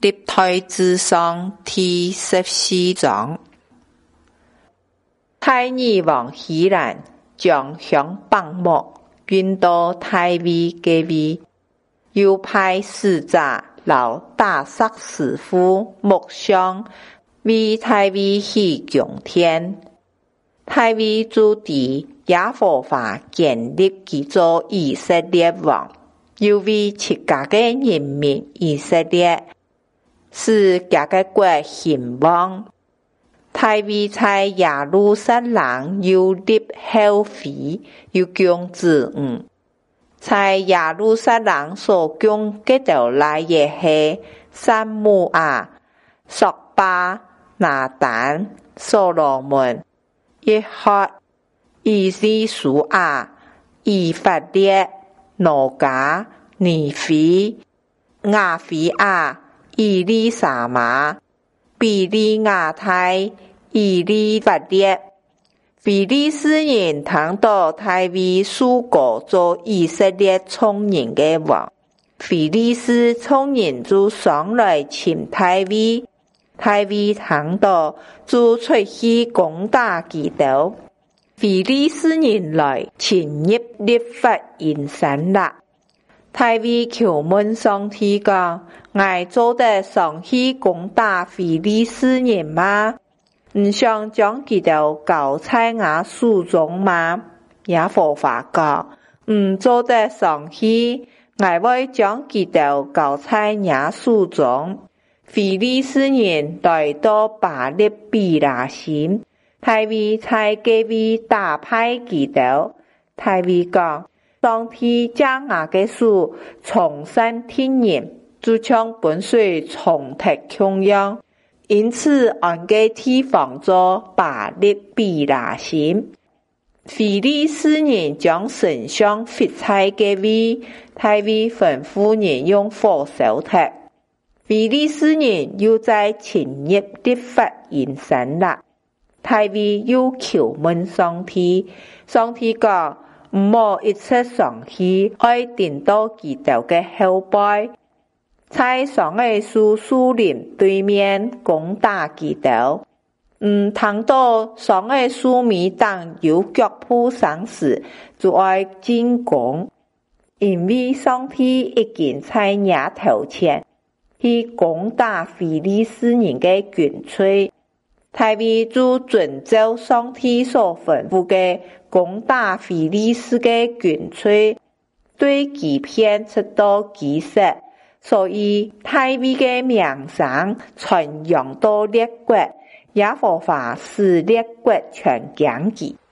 历代志上第14章。太二王希兰将香放牧，运到太尉家位，又派使者留大撒士夫牧上，为太尉去供天。太尉主持耶和华建立其做以色列王，又为自家的人民以色列，使家个国兴旺。太尉在耶路撒冷又立后妃，又供子女。在耶路撒冷所供嘅条来嘅係撒母亞、索巴、拿但、所羅門、約翰、以利書亞、以法列、挪迦、尼腓、亞腓亞、以利沙瑪、比利亞太、以利法列。非利士人聽到太尉蘇國做以色列眾人的王，非利士眾人就上來尋太尉，太尉聽到就出去攻打基督。非利士人來侵入律法營山啦。太尉求問上帝講：我做得上去攻打非利士人嗎？唔想將基督交在我手中嗎？耶和華講：唔做得上去，我會將基督交在你手中。非利士人來到巴力比拉心，太尉在家位打敗基督。太尉講：上帝將我嘅手重新天然，就像本水重踢同樣。因此按個地方做巴力比拉心。非利士人將神像fit在家位，太尉吩咐人用火燒剔。非利士人又在侵入律法營山啦。太尉又求問上帝，上帝講：唔好一切上去，愛定到基督嘅後背。在上個樹林對面攻打基督，聽到上個樹米當有腳步聲時，就愛進攻，因為上帝已經在你頭前去攻打非利士人的軍隊。太尉就遵照上帝所吩咐的攻打非利士的軍隊，對其遍出到基色。所以太尉的名聲傳揚到列國，耶和華使列國全驚奇。